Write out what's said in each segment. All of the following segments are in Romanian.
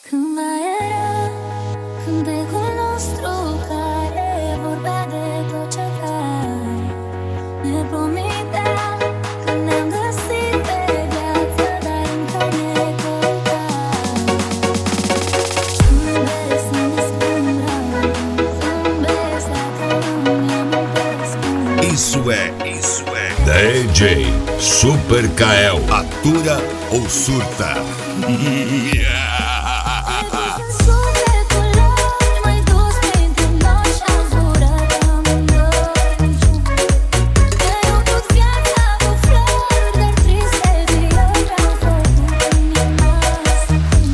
Când mai era cântecul nostru care vorbea de tot ce vrei, ne promitea că ne-am găsit pe viață, dar încă ne căutai. Zâmbesc, nu ne spun rău, zâmbesc dacă nu mi-am răspuns. Isso é DJ Super Kael. Atura ou surta? Sufletul lor mai dus printre noi și-am zburat amândoi junți. Mi-ai umplut viața cu flori, dar triste viori am făcut inima să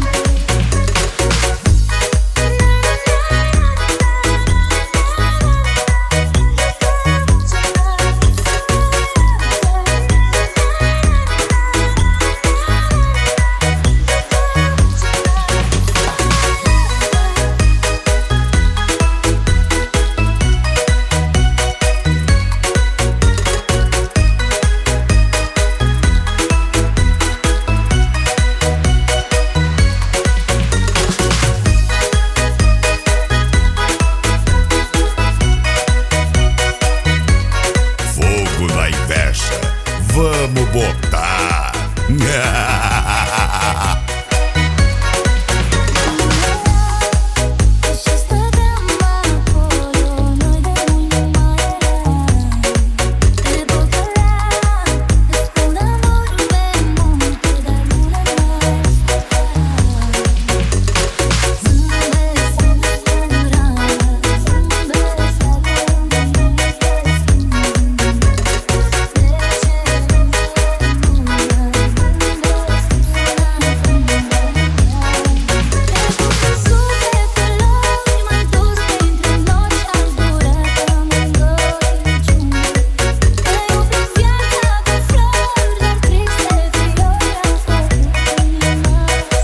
Fogo na inveja. Vamos botar. și stăteam acolo, noi de mult nu mai eram. Te bucuram, îți spuneam vorbe multe, dar nu le mai scăpam. Zâmbesc, nu ne spun rău, zâmbesc dacă nu mi-am răspuns. Sufletul lor mai dus printre noi și-am zburat amândoi junți. Mi-ai umplut viața cu flori, dar triste viori am făcut inima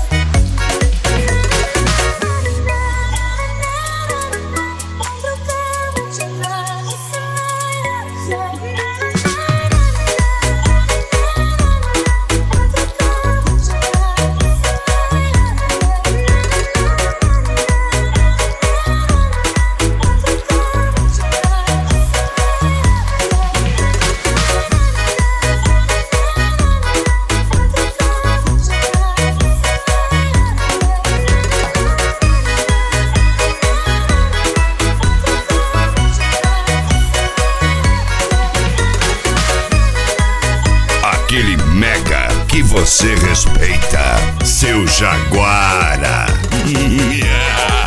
Aquele mega que você respeita. Seu Jaguara.